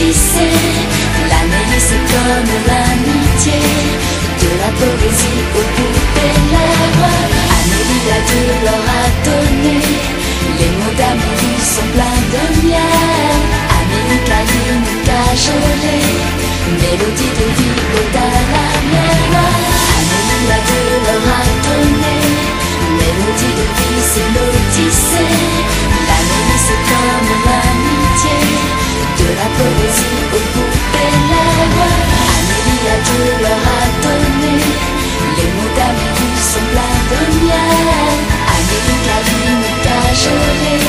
tissée. L'Amélie c'est comme l'amitié, de la poésie au bout des lèvres. Amélie a de l'or à donner, les mots d'Amélie sont pleins de miel. Amélie câline, cajolée, mélodie de vie, ode à la mienne. Amélie a de l'or à donner, mélodie de vie, c'est l'odyssée. L'Amélie c'est comme l'amitié, de la poésie au bout des lèvres. Amélie a de l'or à donner, les mots d'Amélie sont pleins de miel. Amélie câline, cajolée,